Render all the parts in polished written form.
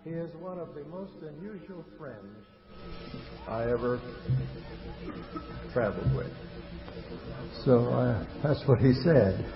He is one of the most unusual friends I ever traveled with. So that's what he said.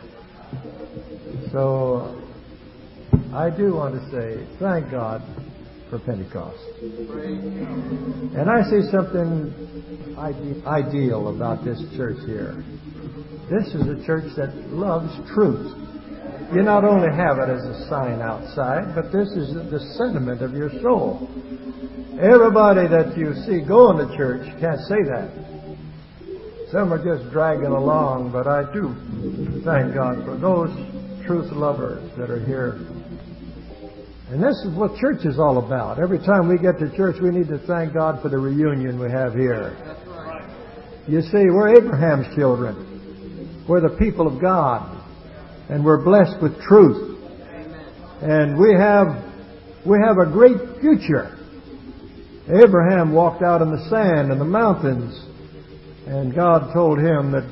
So I do want to say thank God for Pentecost. And I see something ideal about this church here. This is a church that loves truth. You not only have it as a sign outside, but this is the sentiment of your soul. Everybody that you see going to church can't say that. Some are just dragging along, but I do thank God for those truth lovers that are here. And this is what church is all about. Every time we get to church, we need to thank God for the reunion we have here. You see, we're Abraham's children. We're the people of God. And we're blessed with truth. And we have a great future. Abraham walked out in the sand and the mountains. And God told him that,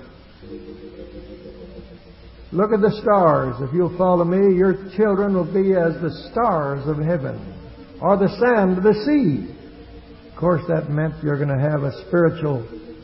look at the stars. If you'll follow me, your children will be as the stars of heaven or the sand of the sea. Of course, that meant you're going to have a spiritual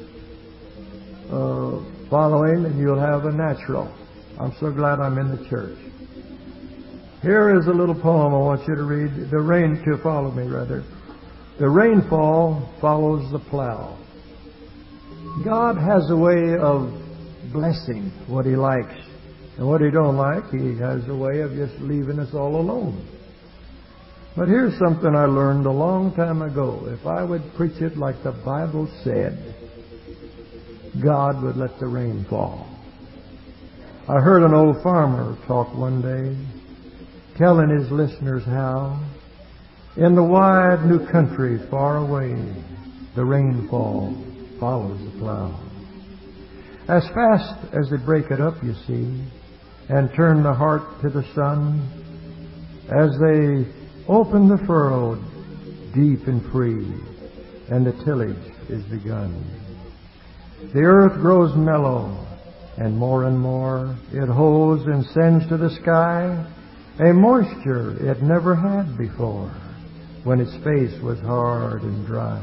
following and you'll have a natural. I'm so glad I'm in the church. Here is a little poem I want you to read. Follow me, rather. The rainfall follows the plow. God has a way of blessing what He likes. And what He don't like, He has a way of just leaving us all alone. But here's something I learned a long time ago. If I would preach it like the Bible said, God would let the rain fall. I heard an old farmer talk one day, telling his listeners how, in the wide new country far away, the rainfall follows the plow. As fast as they break it up, you see, and turn the heart to the sun, as they open the furrow deep and free, and the tillage is begun. The earth grows mellow, and more it holds and sends to the sky a moisture it never had before, when its face was hard and dry.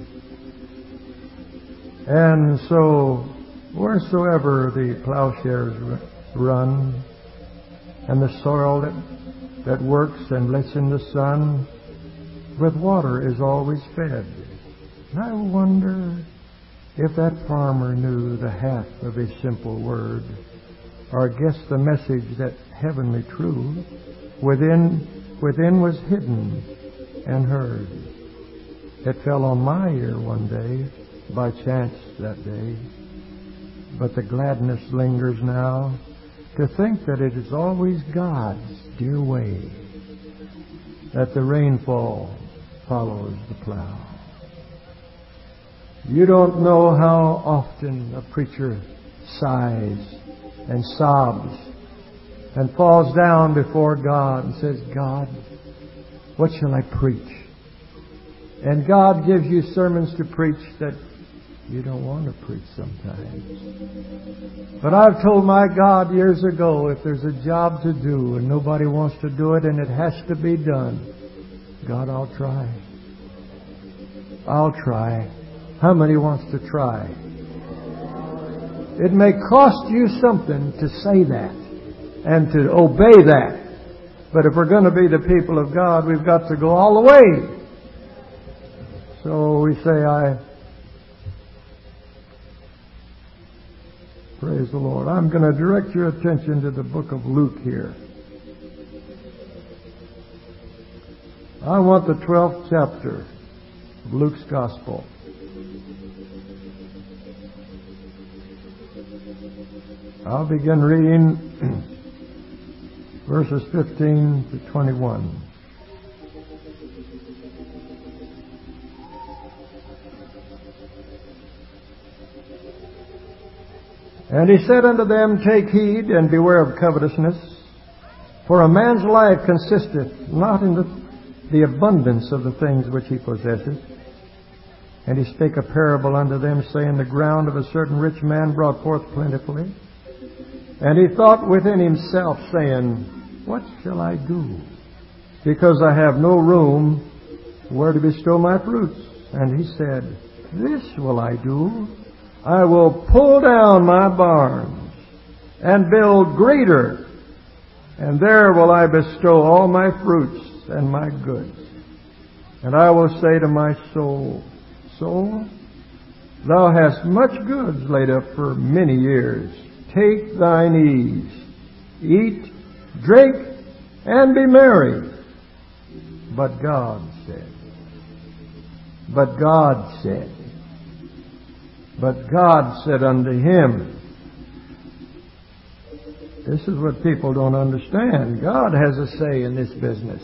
And so, wheresoever the plowshares run, and the soil that works and lets in the sun, with water is always fed. And I wonder if that farmer knew the half of his simple word, or guessed the message that heavenly true within was hidden and heard. It fell on my ear one day, by chance that day, but the gladness lingers now to think that it is always God's dear way that the rainfall follows the plow. You don't know how often a preacher sighs and sobs and falls down before God and says, God, what shall I preach? And God gives you sermons to preach that you don't want to preach sometimes. But I've told my God years ago, if there's a job to do and nobody wants to do it and it has to be done, God, I'll try. I'll try. How many wants to try? It may cost you something to say that and to obey that. But if we're going to be the people of God, we've got to go all the way. So we say, praise the Lord. I'm going to direct your attention to the book of Luke here. I want the 12th chapter of Luke's Gospel. I'll begin reading verses 15 to 21. And he said unto them, take heed and beware of covetousness, for a man's life consisteth not in the abundance of the things which he possesseth. And he spake a parable unto them, saying, the ground of a certain rich man brought forth plentifully. And he thought within himself, saying, what shall I do? because I have no room where to bestow my fruits. And he said, this will I do. I will pull down my barns and build greater, and there will I bestow all my fruits and my goods. And I will say to my soul, soul, thou hast much goods laid up for many years. Take thine ease, eat, drink, and be merry. But God said, but God said, but God said unto him, this is what people don't understand. God has a say in this business.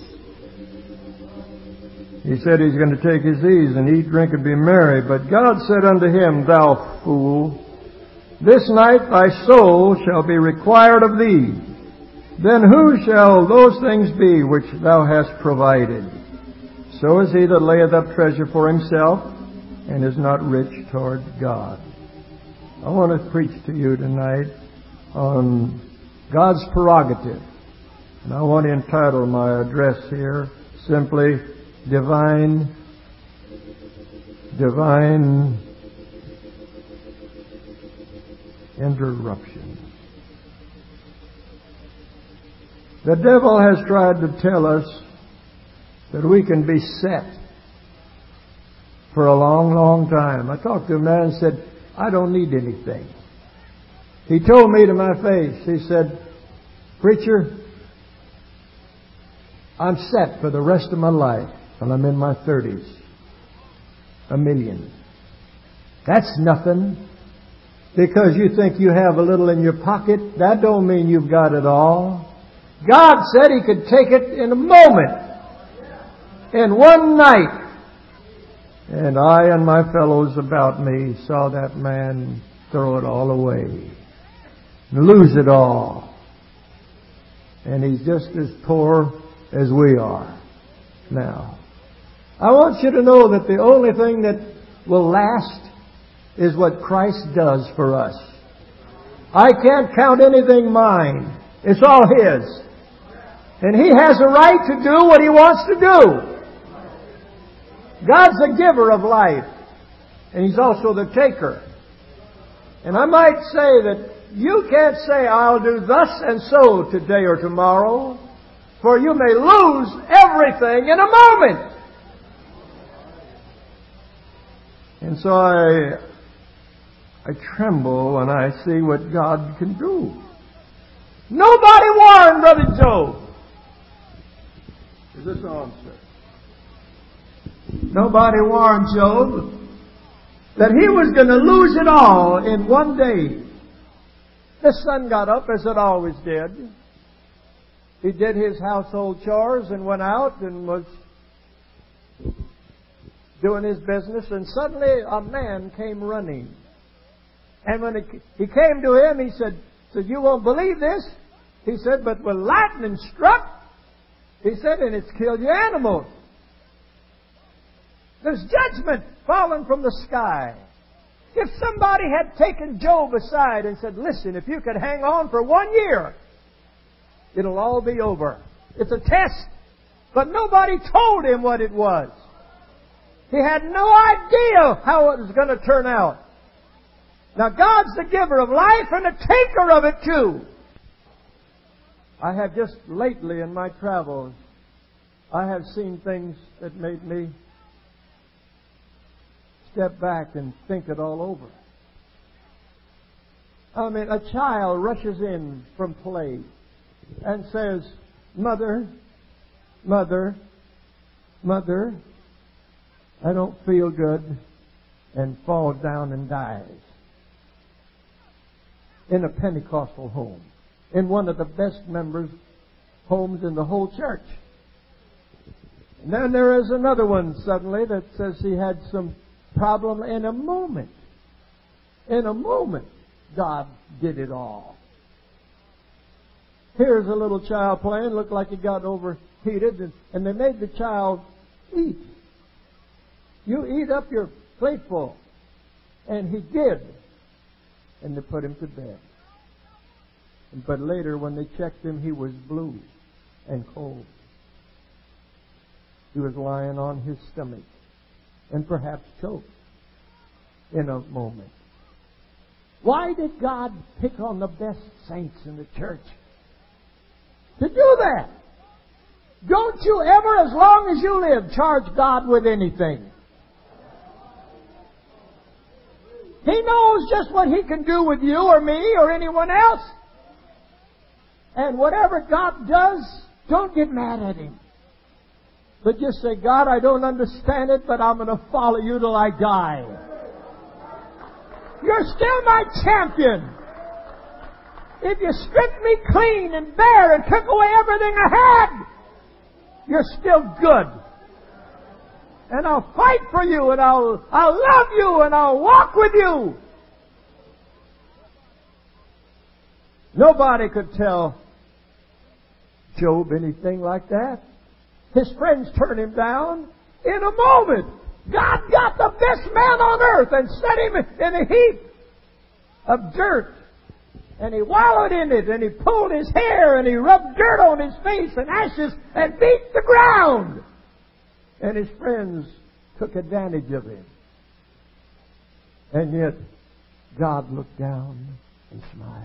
He said he's going to take his ease and eat, drink, and be merry. But God said unto him, thou fool, this night thy soul shall be required of thee. Then who shall those things be which thou hast provided? So is he that layeth up treasure for himself, and is not rich toward God. I want to preach to you tonight on God's prerogative. And I want to entitle my address here simply, Divine Interruption. The devil has tried to tell us that we can be set for a long, long time. I talked to a man and said, I don't need anything. He told me to my face, he said, preacher, I'm set for the rest of my life, and I'm in my 30s. $1 million. That's nothing. Because you think you have a little in your pocket, that don't mean you've got it all. God said He could take it in a moment, in one night. And I and my fellows about me saw that man throw it all away, lose it all. And he's just as poor as we are now. I want you to know that the only thing that will last is what Christ does for us. I can't count anything mine. It's all His. And He has a right to do what He wants to do. God's the giver of life, and He's also the taker. And I might say that you can't say, I'll do thus and so today or tomorrow, for you may lose everything in a moment. And so I tremble when I see what God can do. Nobody warned Brother Job. Is this on, sir? Nobody warned Job that he was going to lose it all in one day. The son got up as it always did. He did his household chores and went out and was doing his business, and suddenly a man came running. And when he came to him, he said, you won't believe this? He said, but when lightning struck, he said, and it's killed your animals. There's judgment fallen from the sky. If somebody had taken Job aside and said, listen, if you could hang on for 1 year, it'll all be over. It's a test. But nobody told him what it was. He had no idea how it was going to turn out. Now, God's the giver of life and the taker of it too. I have just lately in my travels, I have seen things that made me step back and think it all over. I mean, a child rushes in from play and says, Mother, Mother, Mother, I don't feel good, and falls down and dies. In a Pentecostal home. In one of the best members' homes in the whole church. And then there is another one suddenly that says he had some problem in a moment. In a moment, God did it all. Here's a little child playing, looked like he got overheated, and they made the child eat. You eat up your plateful. And he did. And they put him to bed. But later, when they checked him, he was blue and cold. He was lying on his stomach and perhaps choked in a moment. Why did God pick on the best saints in the church to do that? Don't you ever, as long as you live, charge God with anything. He knows just what He can do with you or me or anyone else. And whatever God does, don't get mad at Him. But just say, God, I don't understand it, but I'm going to follow You till I die. You're still my champion. If You stripped me clean and bare and took away everything I had, You're still good. And I'll fight for You, and I'll love You, and I'll walk with You. Nobody could tell Job anything like that. His friends turned him down in a moment. God got the best man on earth and set him in a heap of dirt. And He wallowed in it, and He pulled his hair, and He rubbed dirt on his face and ashes and beat the ground. And his friends took advantage of him. And yet, God looked down and smiled.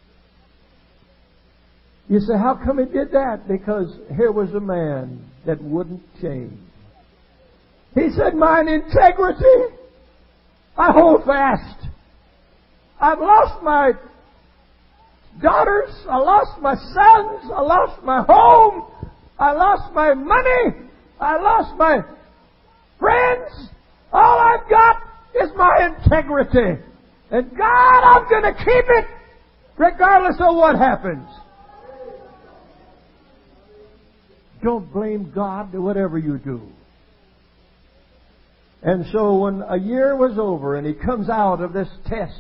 You say, how come He did that? Because here was a man that wouldn't change. He said, mine integrity, I hold fast. I've lost my daughters, I lost my sons, I lost my home, I lost my money, I lost my friends. All I've got is my integrity. And God, I'm going to keep it regardless of what happens. Don't blame God for whatever you do. And so when a year was over and he comes out of this test,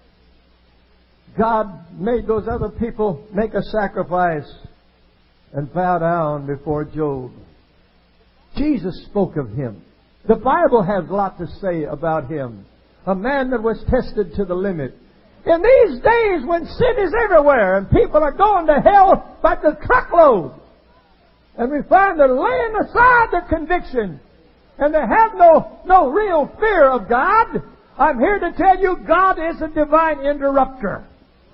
God made those other people make a sacrifice and bow down before Job. Jesus spoke of him. The Bible has a lot to say about him. A man that was tested to the limit. In these days when sin is everywhere and people are going to hell by the truckload, and we find they're laying aside their conviction, and they have no real fear of God, I'm here to tell you God is a divine interrupter.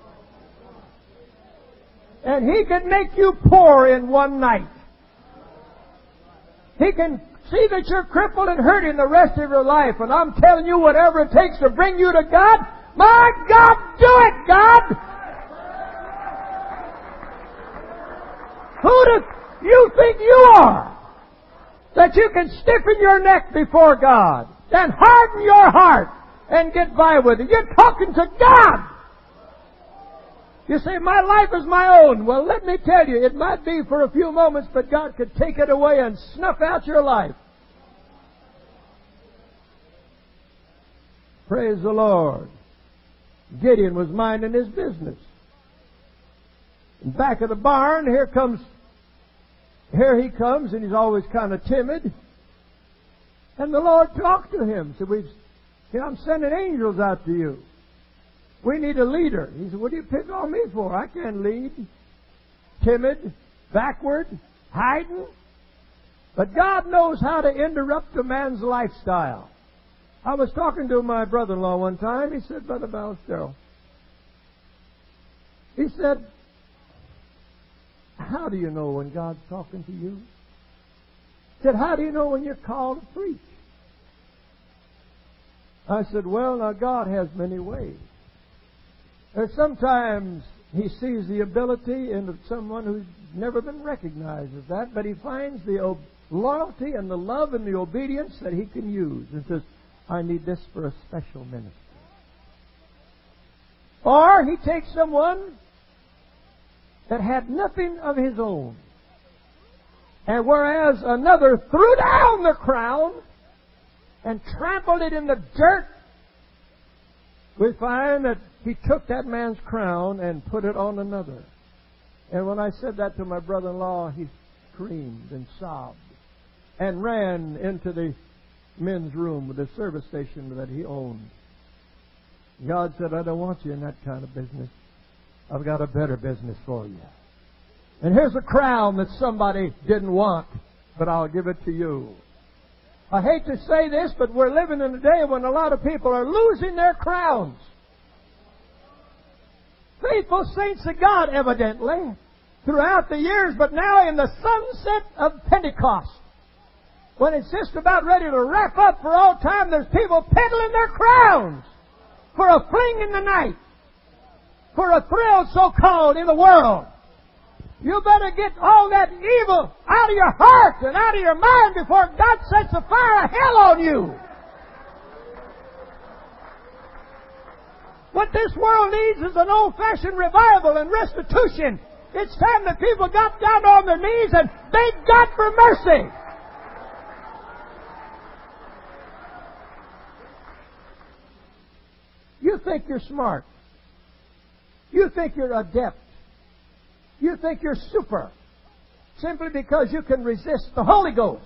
And He can make you poor in one night. He can see that you're crippled and hurting the rest of your life. And I'm telling you, whatever it takes to bring you to God, my God, do it, God! Who do you think you are? That you can stiffen your neck before God and harden your heart and get by with it. You're talking to God. You say, my life is my own. Well, let me tell you, it might be for a few moments, but God could take it away and snuff out your life. Praise the Lord. Gideon was minding his business. And back of the barn, here he comes, and he's always kind of timid. And the Lord talked to him. Said, I'm sending angels out to you. We need a leader. He said, what do you pick on me for? I can't lead. Timid, backward, hiding. But God knows how to interrupt a man's lifestyle. I was talking to my brother-in-law one time. He said, Brother Ballestero, he said, how do you know when God's talking to you? He said, how do you know when you're called to preach? I said, well, now God has many ways. There's sometimes He sees the ability in someone who's never been recognized as that, but He finds the loyalty and the love and the obedience that He can use and says, I need this for a special ministry. Or He takes someone that had nothing of his own, and whereas another threw down the crown and trampled it in the dirt, we find that He took that man's crown and put it on another. And when I said that to my brother-in-law, he screamed and sobbed and ran into the men's room, the service station that he owned. God said, I don't want you in that kind of business. I've got a better business for you. And here's a crown that somebody didn't want, but I'll give it to you. I hate to say this, but we're living in a day when a lot of people are losing their crowns. Faithful saints of God, evidently, throughout the years, but now in the sunset of Pentecost, when it's just about ready to wrap up for all time, there's people peddling their crowns for a fling in the night, for a thrill so-called in the world. You better get all that evil out of your heart and out of your mind before God sets a fire of hell on you. What this world needs is an old-fashioned revival and restitution. It's time that people got down on their knees and begged God for mercy. You think you're smart. You think you're adept. You think you're super. Simply because you can resist the Holy Ghost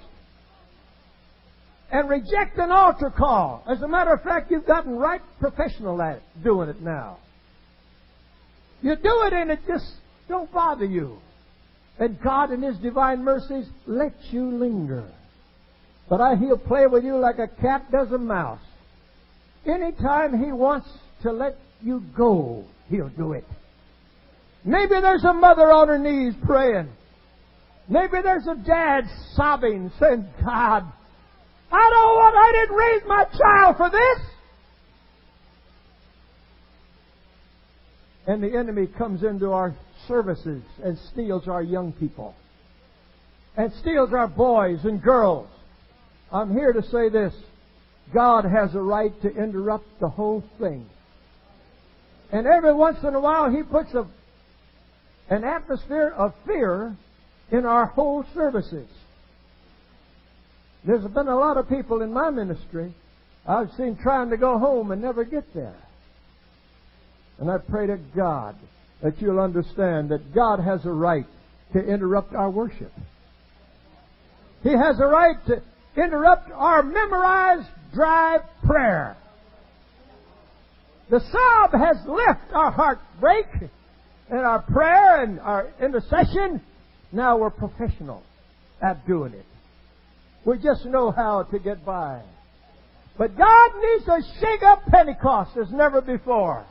and reject an altar call. As a matter of fact, you've gotten right professional at it, doing it now. You do it and it just don't bother you. And God in His divine mercies lets you linger. But He'll play with you like a cat does a mouse. Anytime He wants to let you go, He'll do it. Maybe there's a mother on her knees praying. Maybe there's a dad sobbing, saying, God, I didn't raise my child for this. And the enemy comes into our services and steals our young people. And steals our boys and girls. I'm here to say this. God has a right to interrupt the whole thing. And every once in a while He puts an atmosphere of fear in our whole services. There's been a lot of people in my ministry I've seen trying to go home and never get there. And I pray to God that you'll understand that God has a right to interrupt our worship. He has a right to interrupt our memorized dry prayer. The sob has left our heartbreak and our prayer and our intercession. Now we're professional at doing it. We just know how to get by. But God needs to shake up Pentecost as never before.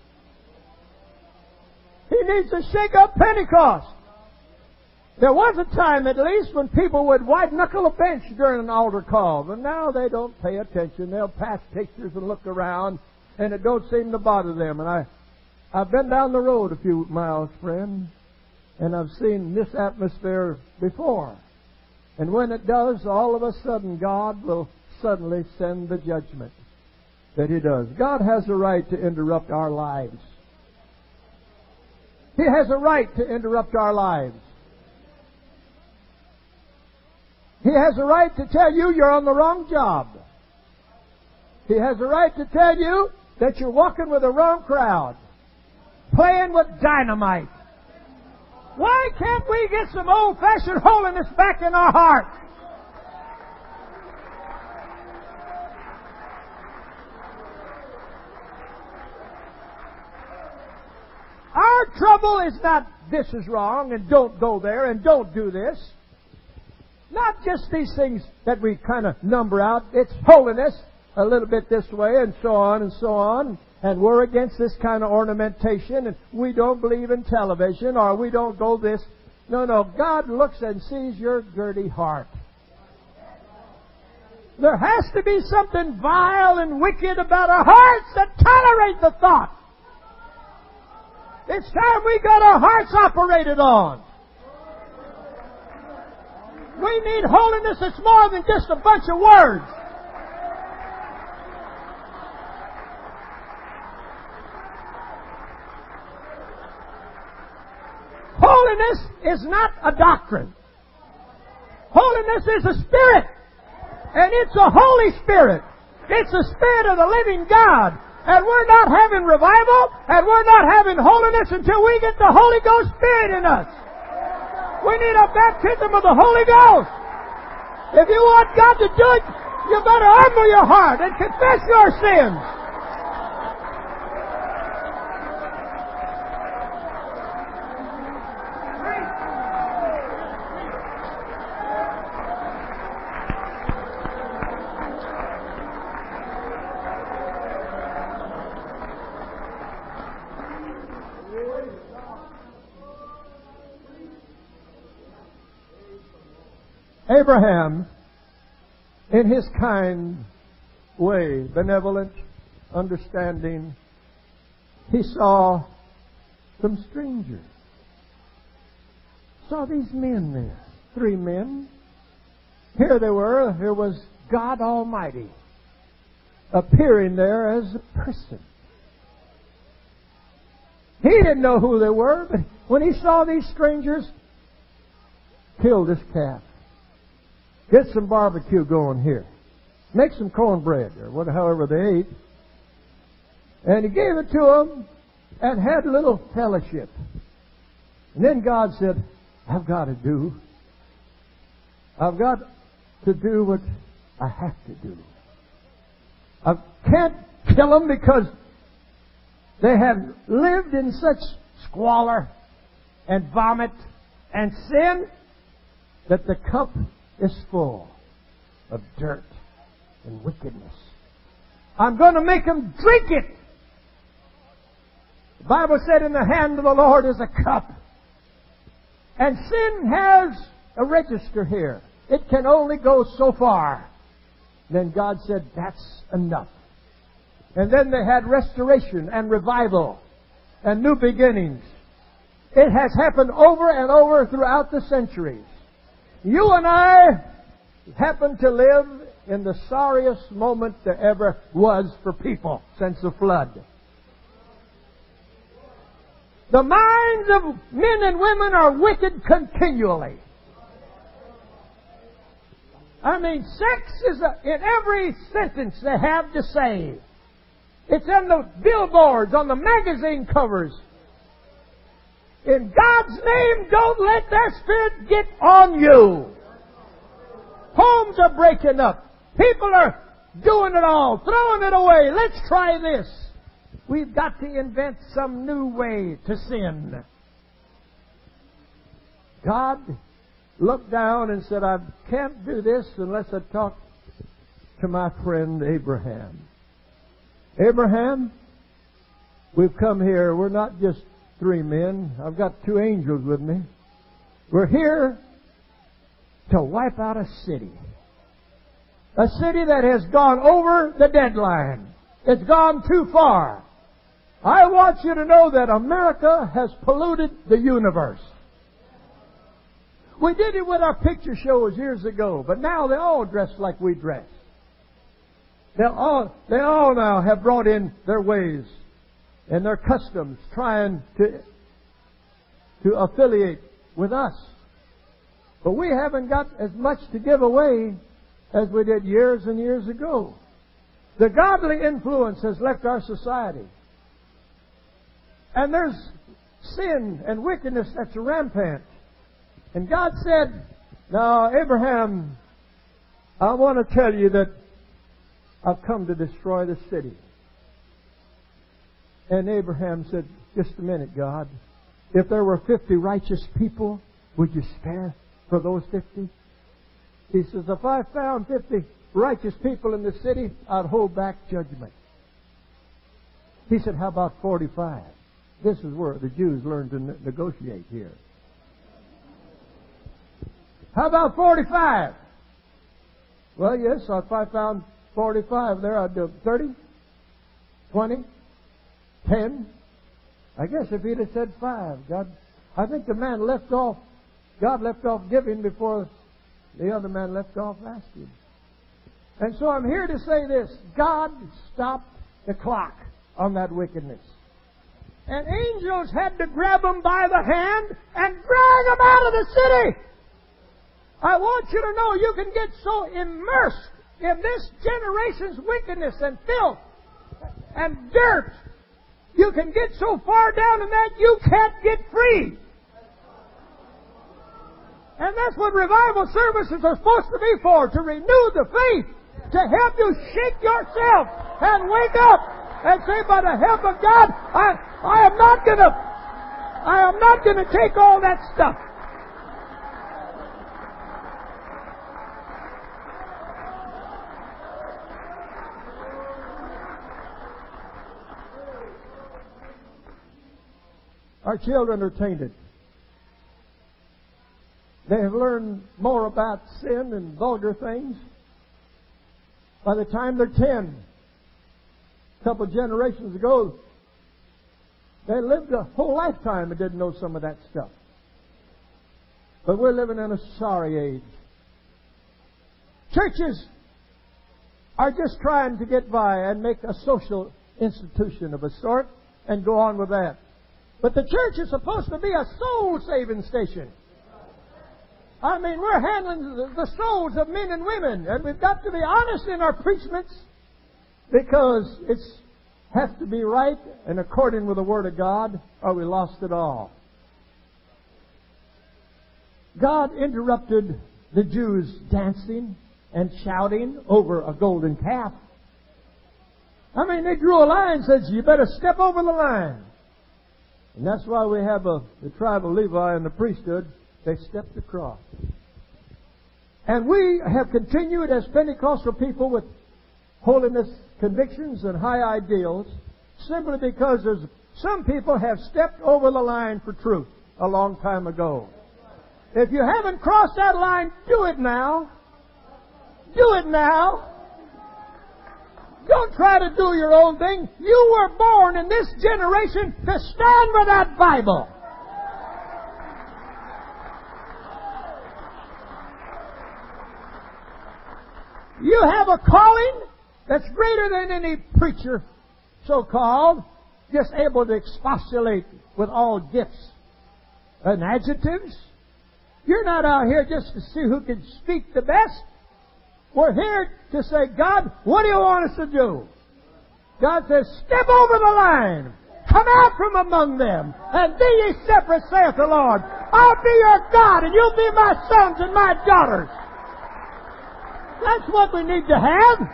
He needs to shake up Pentecost. There was a time, at least, when people would white-knuckle a bench during an altar call. But now they don't pay attention. They'll pass pictures and look around, and it don't seem to bother them. And I've been down the road a few miles, friend, and I've seen this atmosphere before. And when it does, all of a sudden, God will suddenly send the judgment that He does. God has a right to interrupt our lives. He has a right to interrupt our lives. He has a right to tell you you're on the wrong job. He has a right to tell you that you're walking with the wrong crowd, playing with dynamite. Why can't we get some old-fashioned holiness back in our heart? Our trouble is not this is wrong and don't go there and don't do this. Not just these things that we kind of number out. It's holiness a little bit this way and so on and so on. And we're against this kind of ornamentation. And we don't believe in television or we don't go this. No. God looks and sees your dirty heart. There has to be something vile and wicked about our hearts that tolerate the thought. It's time we got our hearts operated on. We need holiness that's more than just a bunch of words. Holiness is not a doctrine. Holiness is a spirit. And it's a Holy Spirit. It's the Spirit of the living God. And we're not having revival, and we're not having holiness until we get the Holy Ghost Spirit in us. We need a baptism of the Holy Ghost. If you want God to do it, you better humble your heart and confess your sins. Abraham, in his kind way, benevolent, understanding, he saw some strangers. Saw these men there. 3 men. Here they were. Here was God Almighty appearing there as a person. He didn't know who they were, but when he saw these strangers, kill this calf. Get some barbecue going here. Make some cornbread, or however they ate. And he gave it to them and had a little fellowship. And then God said, I've got to do what I have to do. I can't kill them because they have lived in such squalor and vomit and sin that the cup is full of dirt and wickedness. I'm going to make them drink it. The Bible said in the hand of the Lord is a cup. And sin has a register here. It can only go so far. Then God said, that's enough. And then they had restoration and revival and new beginnings. It has happened over and over throughout the centuries. You and I happen to live in the sorriest moment there ever was for people since the flood. The minds of men and women are wicked continually. I mean, sex is in every sentence they have to say. It's in the billboards, on the magazine covers. In God's name, don't let that spirit get on you. Homes are breaking up. People are doing it all, throwing it away. Let's try this. We've got to invent some new way to sin. God looked down and said, I can't do this unless I talk to my friend Abraham. Abraham, we've come here. We're not just 3 men. I've got 2 angels with me. We're here to wipe out a city. A city that has gone over the deadline. It's gone too far. I want you to know that America has polluted the universe. We did it with our picture shows years ago, but now they all dress like we dress. They all now have brought in their ways and their customs, trying to affiliate with us. But we haven't got as much to give away as we did years and years ago. The godly influence has left our society. And there's sin and wickedness that's rampant. And God said, now, Abraham, I want to tell you that I've come to destroy the city. And Abraham said, just a minute, God. If there were 50 righteous people, would you spare for those 50? He says, if I found 50 righteous people in the city, I'd hold back judgment. He said, how about 45? This is where the Jews learned to negotiate here. How about 45? Well, yes, if I found 45 there, I'd do 30, 20, 10. I guess if he'd have said 5, I think the man left off, God left off giving before the other man left off asking. And so I'm here to say this. God stopped the clock on that wickedness. And angels had to grab them by the hand and drag them out of the city. I want you to know you can get so immersed in this generation's wickedness and filth and dirt. You can get so far down in that you can't get free. And that's what revival services are supposed to be for, to renew the faith, to help you shake yourself and wake up and say, by the help of God, I am not going to take all that stuff. Our children are tainted. They have learned more about sin and vulgar things. By the time they're 10, a couple of generations ago, they lived a whole lifetime and didn't know some of that stuff. But we're living in a sorry age. Churches are just trying to get by and make a social institution of a sort and go on with that. But the church is supposed to be a soul-saving station. I mean, we're handling the souls of men and women, and we've got to be honest in our preachments because it has to be right and according with the Word of God, or we lost it all. God interrupted the Jews dancing and shouting over a golden calf. I mean, they drew a line and said, you better step over the line. And that's why we have the tribe of Levi and the priesthood. They stepped across. And we have continued as Pentecostal people with holiness convictions and high ideals simply because some people have stepped over the line for truth a long time ago. If you haven't crossed that line, do it now. Do it now. Don't try to do your own thing. You were born in this generation to stand by that Bible. You have a calling that's greater than any preacher, so-called, just able to expostulate with all gifts and adjectives. You're not out here just to see who can speak the best. We're here to say, God, what do you want us to do? God says, step over the line. Come out from among them. And be ye separate, saith the Lord. I'll be your God, and you'll be my sons and my daughters. That's what we need to have.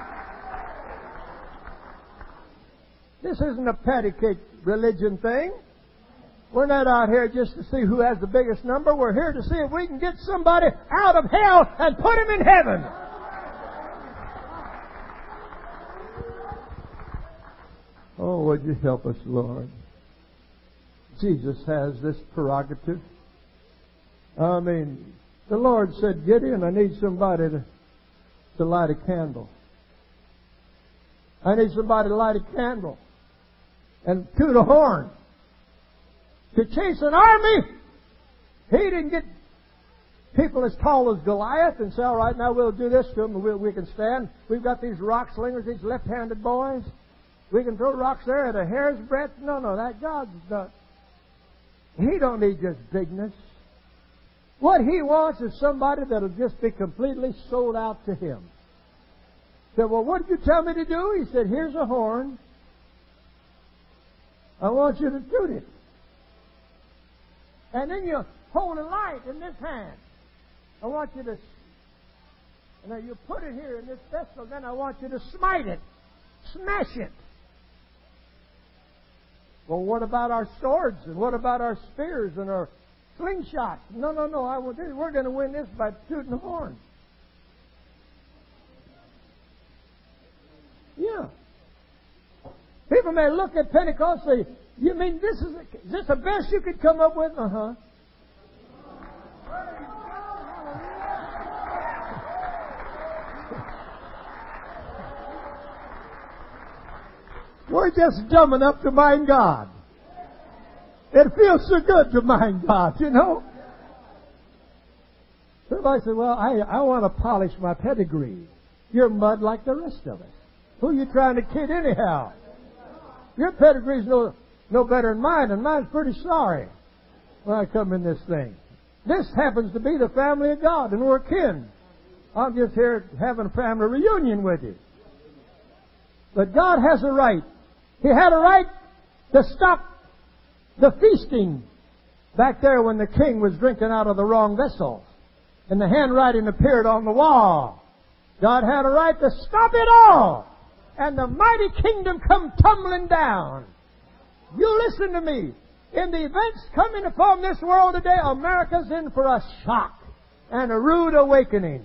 This isn't a patty cake religion thing. We're not out here just to see who has the biggest number. We're here to see if we can get somebody out of hell and put him in heaven. Oh, would you help us, Lord? Jesus has this prerogative. I mean, the Lord said, Gideon, I need somebody to light a candle. I need somebody to light a candle and toot a horn. To chase an army, he didn't get people as tall as Goliath and say, all right, now we'll do this to them and we can stand. We've got these rock slingers, these left-handed boys. We can throw rocks there at a hair's breadth. No, that God's not. He don't need just bigness. What He wants is somebody that'll just be completely sold out to Him. Said, well, what did you tell me to do? He said, here's a horn. I want you to toot it. And then you hold a light in this hand. I want you to, now you put it here in this vessel, then I want you to smite it. Smash it. Well, what about our swords? And what about our spears and our slingshots? No. We're going to win this by tooting the horn. Yeah. People may look at Pentecost and say, you mean is this the best you could come up with? Uh-huh. We're just dumb enough to mind God. It feels so good to mind God, you know. Somebody said, well, I want to polish my pedigree. You're mud like the rest of us. Who are you trying to kid anyhow? Your pedigree's no better than mine, and mine's pretty sorry when I come in this thing. This happens to be the family of God, and we're kin. I'm just here having a family reunion with you. But God has a right. He had a right to stop the feasting back there when the king was drinking out of the wrong vessel and the handwriting appeared on the wall. God had a right to stop it all and the mighty kingdom come tumbling down. You listen to me. In the events coming upon this world today, America's in for a shock and a rude awakening.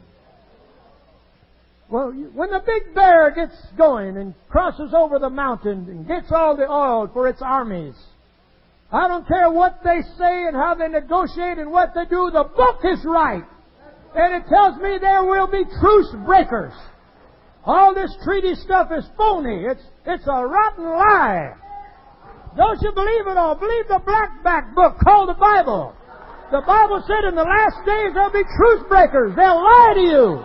Well, when the big bear gets going and crosses over the mountain and gets all the oil for its armies, I don't care what they say and how they negotiate and what they do, the book is right. And it tells me there will be truce breakers. All this treaty stuff is phony. It's a rotten lie. Don't you believe it all? Believe the black-back book called the Bible. The Bible said in the last days there'll be truce breakers. They'll lie to you.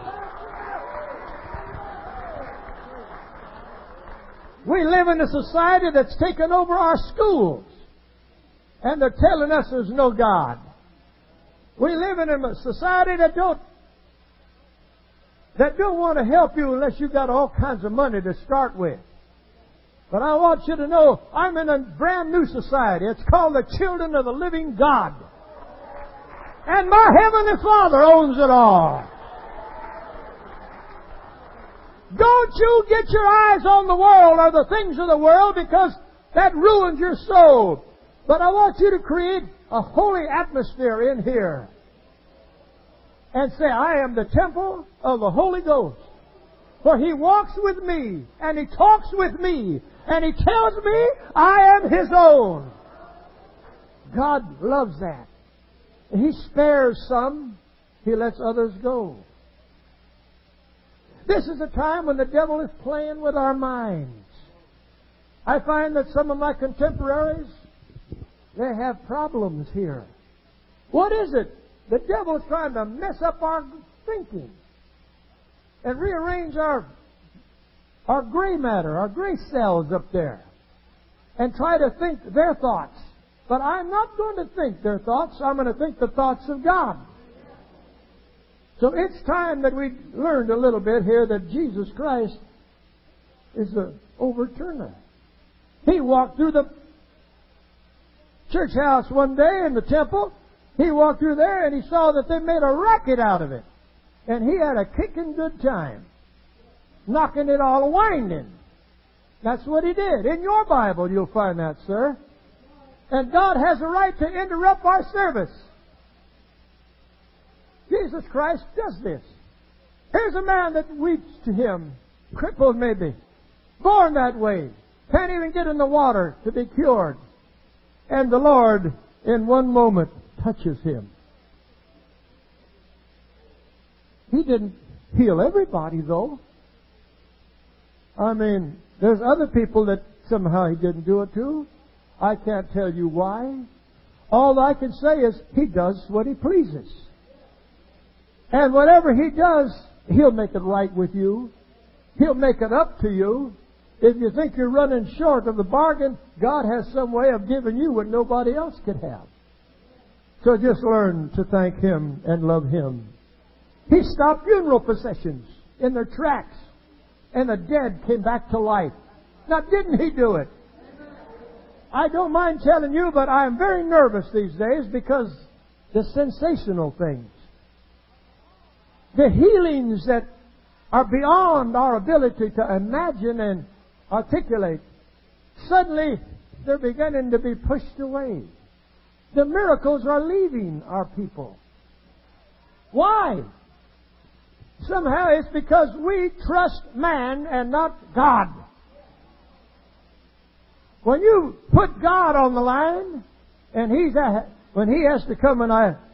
We live in a society that's taken over our schools. And they're telling us there's no God. We live in a society that don't want to help you unless you got all kinds of money to start with. But I want you to know, I'm in a brand new society. It's called the Children of the Living God. And my Heavenly Father owns it all. Don't you get your eyes on the world or the things of the world, because that ruins your soul. But I want you to create a holy atmosphere in here. And say, I am the temple of the Holy Ghost. For He walks with me, and He talks with me, and He tells me I am His own. God loves that. He spares some. He lets others go. This is a time when the devil is playing with our minds. I find that some of my contemporaries, they have problems here. What is it? The devil is trying to mess up our thinking and rearrange our gray matter, our gray cells up there, and try to think their thoughts. But I'm not going to think their thoughts. I'm going to think the thoughts of God. So it's time that we learned a little bit here that Jesus Christ is the overturner. He walked through the church house one day in the temple. He walked through there and he saw that they made a racket out of it. And he had a kicking good time, knocking it all a-winding. That's what he did. In your Bible you'll find that, sir. And God has a right to interrupt our service. Jesus Christ does this. Here's a man that weeps to Him, crippled maybe, born that way, can't even get in the water to be cured. And the Lord, in one moment, touches him. He didn't heal everybody, though. I mean, there's other people that somehow He didn't do it to. I can't tell you why. All I can say is He does what He pleases. And whatever He does, He'll make it right with you. He'll make it up to you. If you think you're running short of the bargain, God has some way of giving you what nobody else could have. So just learn to thank Him and love Him. He stopped funeral processions in their tracks, and the dead came back to life. Now, didn't He do it? I don't mind telling you, but I am very nervous these days because the sensational things, the healings that are beyond our ability to imagine and articulate, suddenly they're beginning to be pushed away. The miracles are leaving our people. Why? Somehow it's because we trust man and not God. When you put God on the line, and when He has to come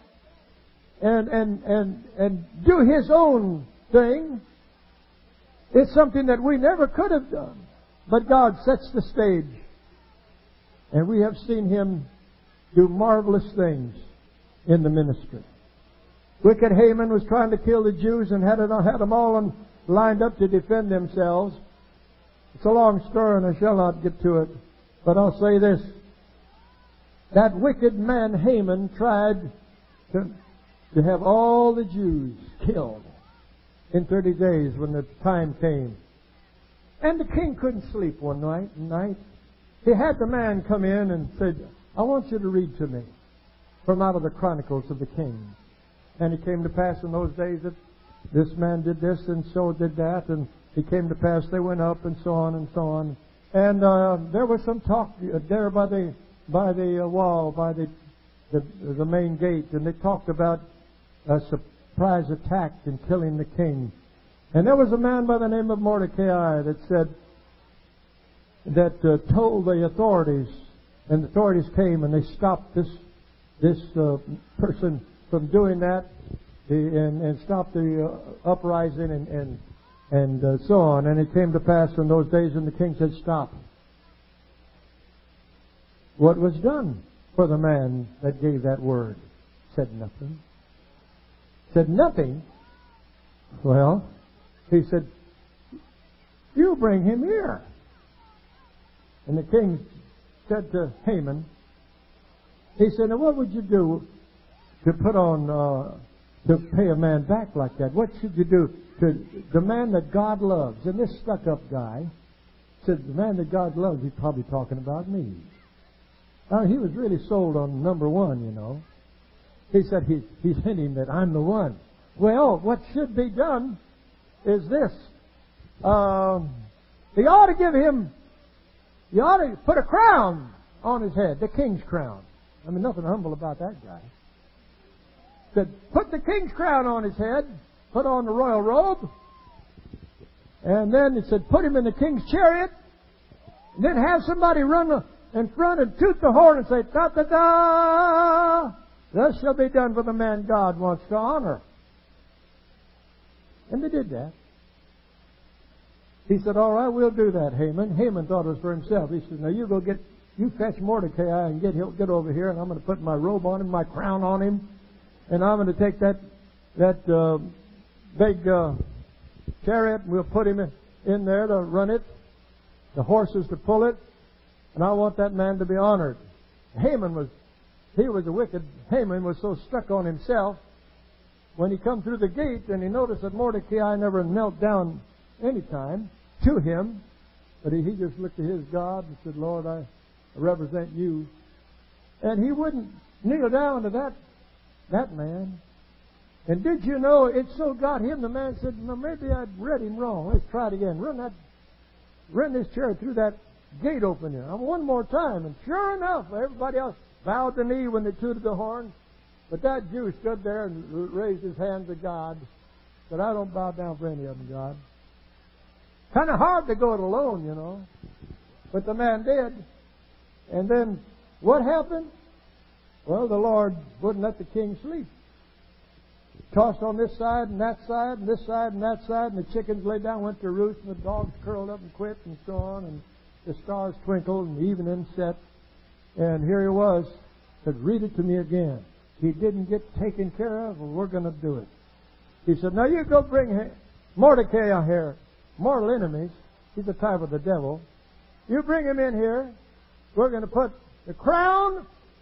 and do His own thing, it's something that we never could have done. But God sets the stage, and we have seen Him do marvelous things in the ministry. Wicked Haman was trying to kill the Jews and had them all lined up to defend themselves. It's a long story, and I shall not get to it. But I'll say this. That wicked man Haman tried to have all the Jews killed in 30 days when the time came. And the king couldn't sleep one night. He had the man come in and said, I want you to read to me from out of the Chronicles of the Kings. And it came to pass in those days that this man did this and so did that. And it came to pass they went up and so on and so on. And there was some talk there by the wall, by the main gate. And they talked about a surprise attack and killing the king. And there was a man by the name of Mordecai that said, told the authorities, and the authorities came and they stopped this person from doing that. and stop the uprising and so on. And it came to pass in those days when the king said, "Stop." What was done for the man that gave that word? Said nothing. Said nothing. Well, he said, "You bring him here." And the king said to Haman, he said, "Now what would you do to put on, to pay a man back like that? What should you do to the man that God loves?" And this stuck-up guy said, "The man that God loves," he's probably talking about me. Now, he was really sold on number one, you know. He said he's hinting that I'm the one. Well, what should be done is this. You ought to give him, you ought to put a crown on his head, the king's crown. I mean, nothing humble about that guy. Said, put the king's crown on his head, put on the royal robe, and then he said, put him in the king's chariot, and then have somebody run in front and toot the horn and say, "Ta-ta-da! Thus shall be done for the man God wants to honor." And they did that. He said, "All right, we'll do that, Haman." Haman thought it was for himself. He said, "Now you fetch Mordecai and get over here, and I'm going to put my robe on him, my crown on him, and I'm going to take that big chariot, and we'll put him in there to run it, the horses to pull it, and I want that man to be honored." Haman was so stuck on himself. When he come through the gate and he noticed that Mordecai never knelt down any time to him, but he just looked to his God and said, "Lord, I represent you." And he wouldn't kneel down to that man. And did you know, it so got him, the man said, "No, maybe I'd read him wrong. Let's try it again. Run this chariot through that gate opening. One more time." And sure enough, everybody else bowed the knee when they tooted the horn. But that Jew stood there and raised his hand to God. Said, "I don't bow down for any of them, God." Kind of hard to go it alone, you know. But the man did. And then what happened? Well, the Lord wouldn't let the king sleep. Tossed on this side and that side and this side and that side, and the chickens lay down, went to roost, and the dogs curled up and quit, and so on, and the stars twinkled, and the evening set. And here he was. Said, "Read it to me again." He didn't get taken care of, well, we're going to do it. He said, "Now you go bring Mordecai out here, mortal enemies. He's a type of the devil. You bring him in here. We're going to put the crown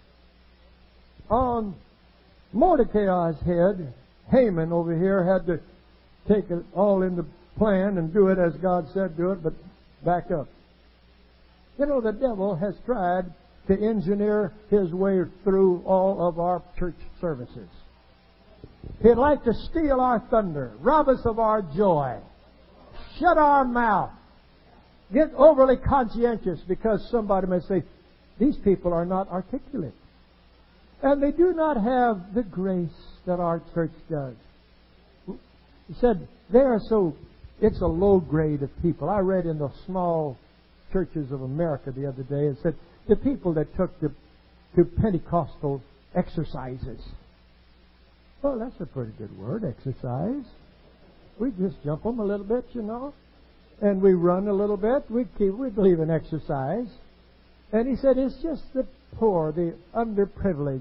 on Mordecai's head." Haman over here had to take it all in the plan and do it as God said do it, but back up. You know, the devil has tried to engineer his way through all of our church services. He'd like to steal our thunder, rob us of our joy, shut our mouth, get overly conscientious because somebody may say, "These people are not articulate, and they do not have the grace that our church does." He said, it's a low grade of people. I read in the small churches of America the other day, it said, the people that took to Pentecostal exercises. Well, that's a pretty good word, exercise. We just jump them a little bit, you know, and we run a little bit. We believe in exercise. And he said, it's just the poor, the underprivileged,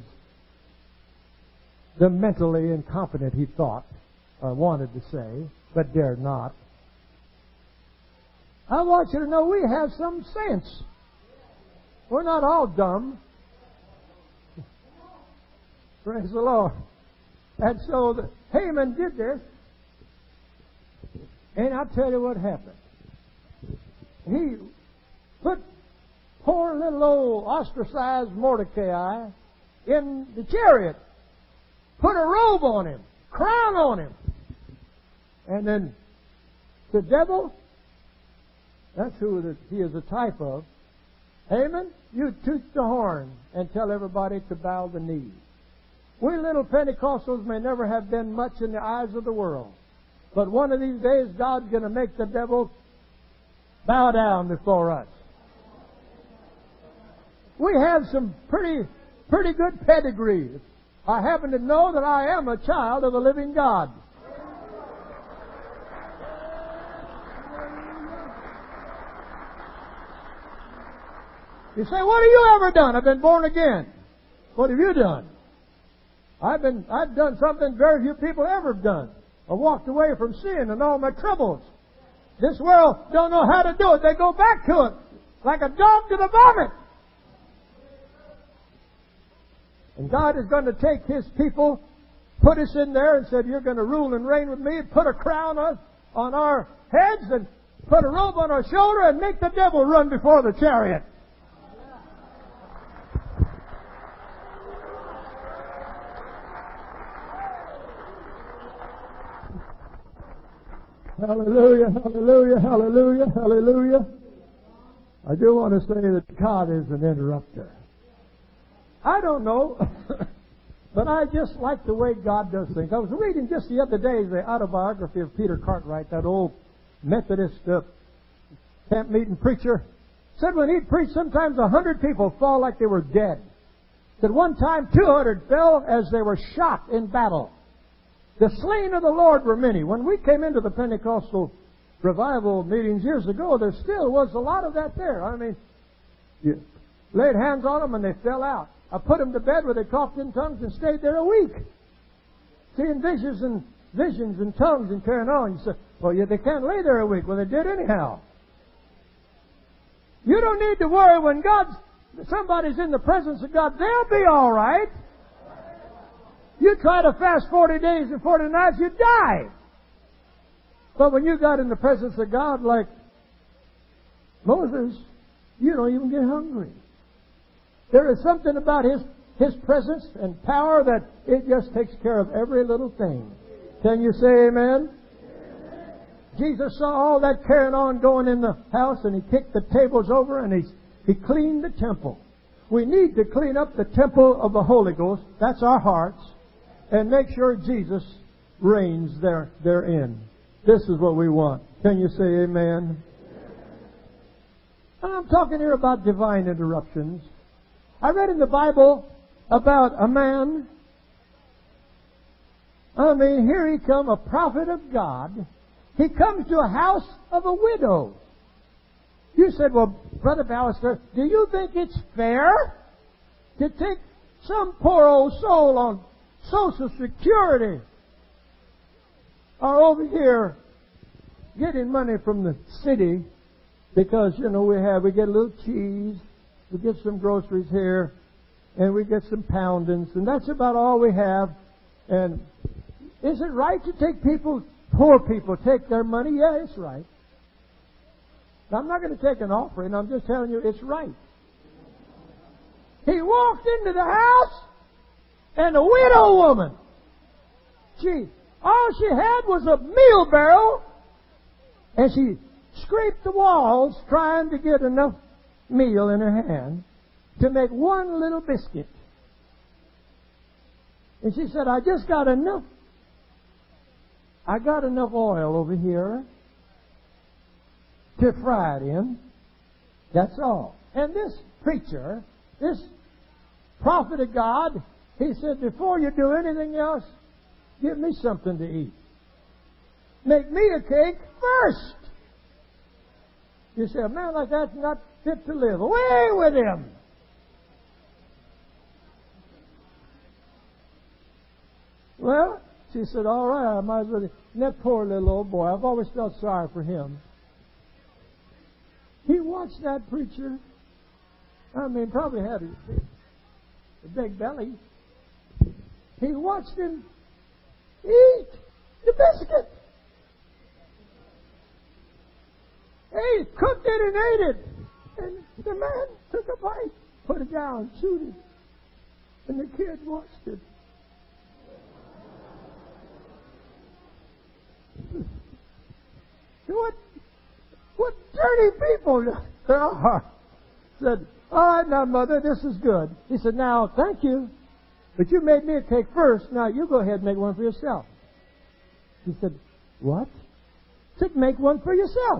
the mentally incompetent, he thought, or wanted to say, but dared not. I want you to know we have some sense. We're not all dumb. Praise the Lord. And so Haman did this. And I'll tell you what happened. He put poor little old ostracized Mordecai in the chariot. Put a robe on him. Crown on him. And then the devil, that's who he is a type of. Haman, you toot the horn and tell everybody to bow the knee. We little Pentecostals may never have been much in the eyes of the world. But one of these days, God's going to make the devil bow down before us. We have some pretty good pedigree. I happen to know that I am a child of the living God. You say, what have you ever done? I've been born again. What have you done? I've done something very few people ever have done. I walked away from sin and all my troubles. This world don't know how to do it. They go back to it like a dog to the vomit. And God is going to take His people, put us in there and said, you're going to rule and reign with me, put a crown on our heads and put a robe on our shoulder and make the devil run before the chariot. Hallelujah, hallelujah, hallelujah, hallelujah. I do want to say that God is an interrupter. I don't know, but I just like the way God does things. I was reading just the other day the autobiography of Peter Cartwright, that old Methodist camp meeting preacher. Said when he'd preach, sometimes 100 people fall like they were dead. Said one time 200 fell as they were shot in battle. The slain of the Lord were many. When we came into the Pentecostal revival meetings years ago, there still was a lot of that there. I mean, you laid hands on them and they fell out. I put them to bed where they coughed in tongues and stayed there a week. Seeing visions and tongues and carrying on. You say, well, yeah, they can't lay there a week. Well, they did anyhow. You don't need to worry when somebody's in the presence of God. They'll be all right. You try to fast 40 days and 40 nights, you die. But when you got in the presence of God like Moses, you don't even get hungry. There is something about His presence and power that it just takes care of every little thing. Can you say amen? Jesus saw all that carrying on going in the house, and He kicked the tables over and He cleaned the temple. We need to clean up the temple of the Holy Ghost. That's our hearts. And make sure Jesus reigns therein. This is what we want. Can you say amen? I'm talking here about divine interruptions. I read in the Bible about a man. Here he come, a prophet of God. He comes to a house of a widow. You said, well, Brother Ballister, do you think it's fair to take some poor old soul on Social Security are over here getting money from the city because, we get a little cheese, we get some groceries here, and we get some poundings, and that's about all we have. And is it right to take poor people, take their money? Yeah, it's right. Now, I'm not going to take an offering, I'm just telling you it's right. He walked into the house, and a widow woman, all she had was a meal barrel, and she scraped the walls trying to get enough meal in her hand to make one little biscuit. And she said, I got enough oil over here to fry it in. That's all. And this preacher, this prophet of God, he said, before you do anything else, give me something to eat. Make me a cake first. You say, a man like that's not fit to live. Away with him. Well, she said, all right, I might as well. And that poor little old boy, I've always felt sorry for him. He watched that preacher. Probably had a big belly. He watched him eat the biscuit. He cooked it and ate it. And the man took a bite, put it down, chewed it. And the kid watched it. What dirty people there are. Said, all right now, Mother, this is good. He said, now, thank you. But you made me a cake first. Now you go ahead and make one for yourself. He said, what? He said, make one for yourself.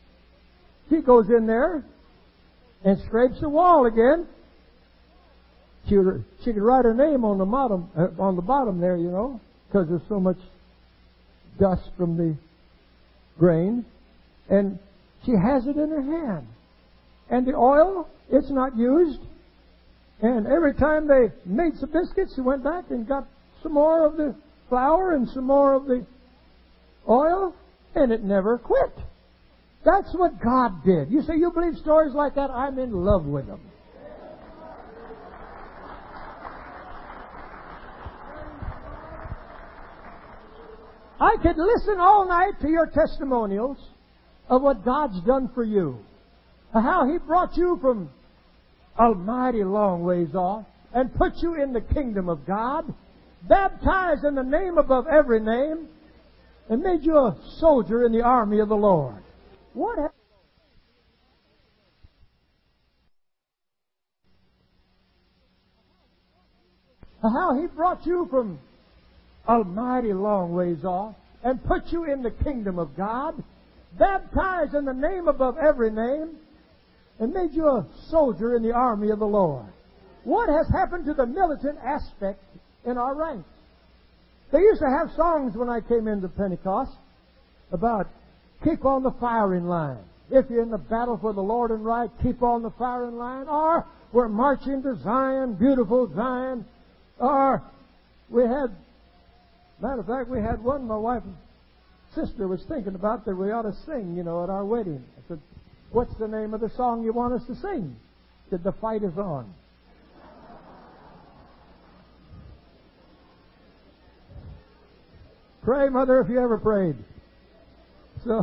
She goes in there and scrapes the wall again. she could write her name on the bottom there, you know, because there's so much dust from the grain. And she has it in her hand. And the oil, it's not used. And every time they made some biscuits, she went back and got some more of the flour and some more of the oil, and it never quit. That's what God did. You say you believe stories like that? I'm in love with them. I could listen all night to your testimonials of what God's done for you. How He brought you from a mighty long ways off and put you in the kingdom of God, baptized in the name above every name, and made you a soldier in the army of the Lord. What happened? How He brought you from a mighty long ways off and put you in the kingdom of God, baptized in the name above every name, and made you a soldier in the army of the Lord. What has happened to the militant aspect in our ranks? They used to have songs when I came into Pentecost about keep on the firing line. If you're in the battle for the Lord and right, keep on the firing line. Or we're marching to Zion, beautiful Zion. Or we had, matter of fact, we had one my wife and sister was thinking about that we ought to sing, you know, at our wedding. I said, what's the name of the song you want us to sing? She said, The Fight Is On. Pray, Mother, if you ever prayed. So,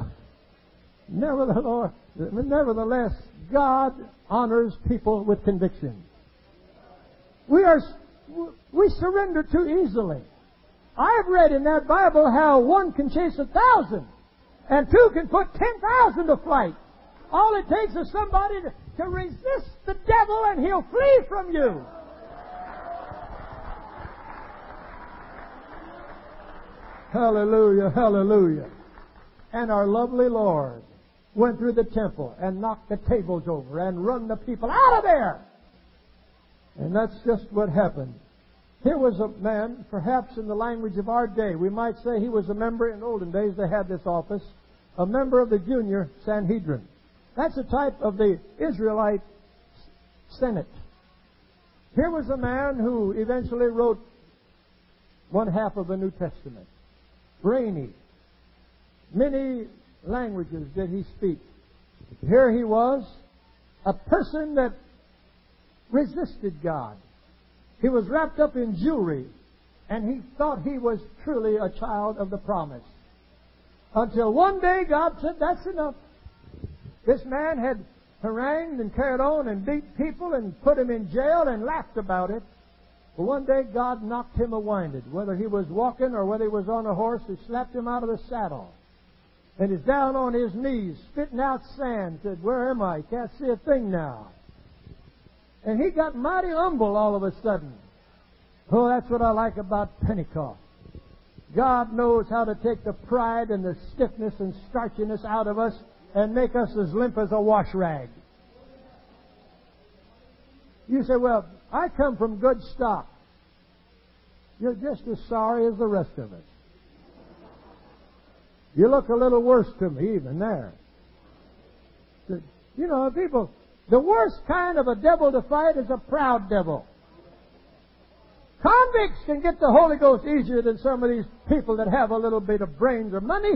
nevertheless, God honors people with conviction. We surrender too easily. I've read in that Bible how one can chase 1,000 and two can put 10,000 to flight. All it takes is somebody to resist the devil and he'll flee from you. Hallelujah, hallelujah. And our lovely Lord went through the temple and knocked the tables over and run the people out of there. And that's just what happened. Here was a man, perhaps in the language of our day, we might say he was a member, in olden days they had this office, a member of the junior Sanhedrin. That's a type of the Israelite Senate. Here was a man who eventually wrote one half of the New Testament. Brainy. Many languages did he speak. Here he was, a person that resisted God. He was wrapped up in jewelry, and he thought he was truly a child of the promise. Until one day God said, that's enough. This man had harangued and carried on and beat people and put him in jail and laughed about it. But one day God knocked him a-winded. Whether he was walking or whether he was on a horse, he slapped him out of the saddle. And he's down on his knees, spitting out sand, said, where am I? Can't see a thing now. And he got mighty humble all of a sudden. Oh, that's what I like about Pentecost. God knows how to take the pride and the stiffness and starchiness out of us and make us as limp as a wash rag. You say, well, I come from good stock. You're just as sorry as the rest of us. You look a little worse to me even there. You know, people, the worst kind of a devil to fight is a proud devil. Convicts can get the Holy Ghost easier than some of these people that have a little bit of brains or money.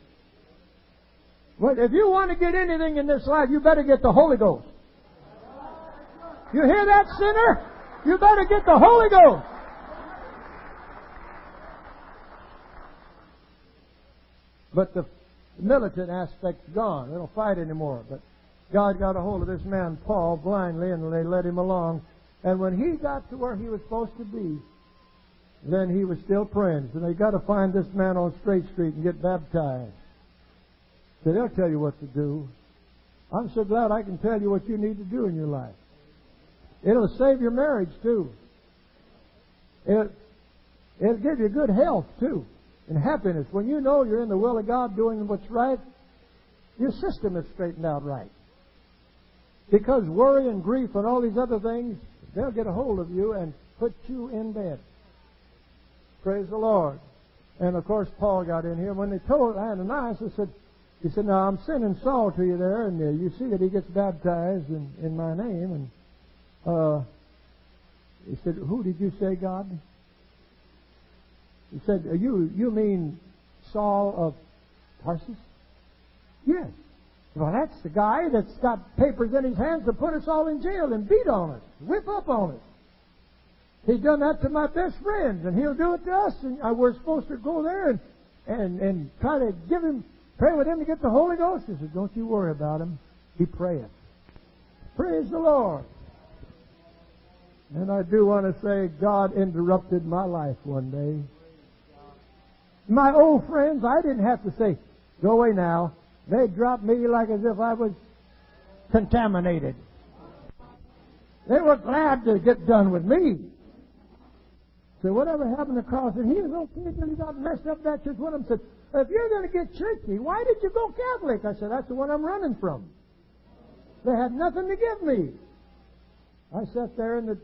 But if you want to get anything in this life, you better get the Holy Ghost. You hear that, sinner? You better get the Holy Ghost. But the militant aspect's gone. They don't fight anymore. But God got a hold of this man, Paul, blindly, and they led him along. And when he got to where he was supposed to be, then he was still praying. So they got to find this man on Straight Street and get baptized. So they'll tell you what to do. I'm so glad I can tell you what you need to do in your life. It'll save your marriage, too. It'll give you good health, too, and happiness. When you know you're in the will of God doing what's right, your system is straightened out right. Because worry and grief and all these other things they'll get a hold of you and put you in bed. Praise the Lord. And of course, Paul got in here. When they told Ananias, he said, now I'm sending Saul to you there, and you see that he gets baptized in my name. And he said, who did you say, God? He said, you mean Saul of Tarsus? Yes. Well, that's the guy that's got papers in his hands to put us all in jail and beat on us, whip up on us. He's done that to my best friends, and he'll do it to us. And we're supposed to go there and try to pray with him to get the Holy Ghost. He said, don't you worry about him. He prayeth. Praise the Lord. And I do want to say God interrupted my life one day. My old friends, I didn't have to say, go away now. They dropped me like as if I was contaminated. They were glad to get done with me. So whatever happened to Carl said, he was okay until he got messed up that church. One of them said, if you're going to get churchy, why did you go Catholic? I said, that's the one I'm running from. They had nothing to give me. I sat there and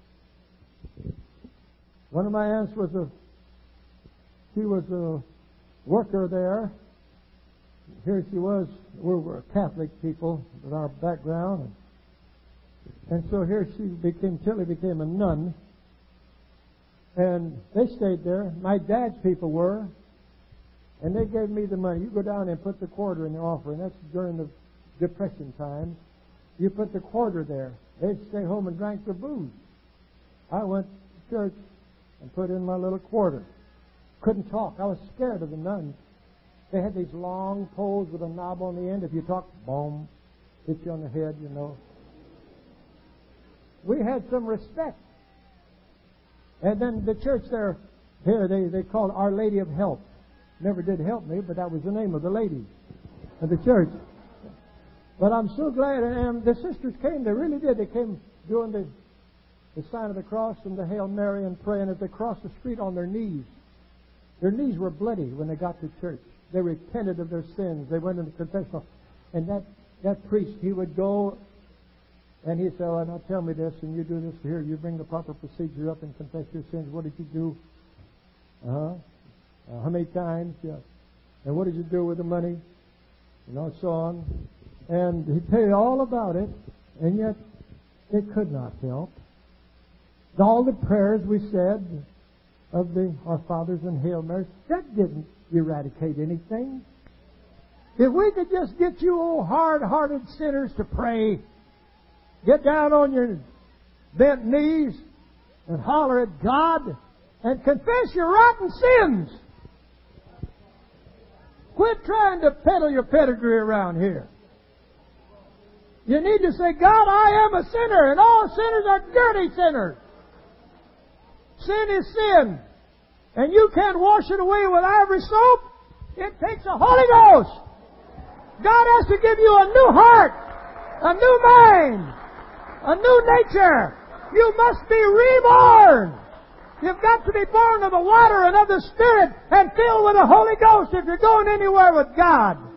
one of my aunts was she was a worker there. Here she was. We were Catholic people with our background. And so here Tilly became a nun. And they stayed there. My dad's people were. And they gave me the money. You go down and put the quarter in the offering. That's during the Depression time. You put the quarter there. They'd stay home and drank their booze. I went to church and put in my little quarter. Couldn't talk. I was scared of the nuns. They had these long poles with a knob on the end. If you talked, boom, hit you on the head, you know. We had some respect. And then the church there, here, they called Our Lady of Help. Never did help me, but that was the name of the lady of the church. But I'm so glad, and the sisters came, they really did. They came doing the sign of the cross and the Hail Mary and praying as they crossed the street on their knees. Their knees were bloody when they got to church. They repented of their sins. They went into confessional. And that priest, he would go and he'd say, oh, now tell me this, and you do this here. You bring the proper procedure up and confess your sins. What did you do? How many times? Yeah. And what did you do with the money? And so on. And he'd tell you all about it, and yet it could not help. All the prayers we said of our fathers and Hail Marys, that didn't eradicate anything. If we could just get you old hard-hearted sinners to pray, get down on your bent knees and holler at God and confess your rotten sins. Quit trying to peddle your pedigree around here. You need to say, God, I am a sinner, and all sinners are dirty sinners. Sin is sin. And you can't wash it away with ivory soap. It takes the Holy Ghost. God has to give you a new heart, a new mind, a new nature. You must be reborn. You've got to be born of the water and of the Spirit and filled with the Holy Ghost if you're going anywhere with God.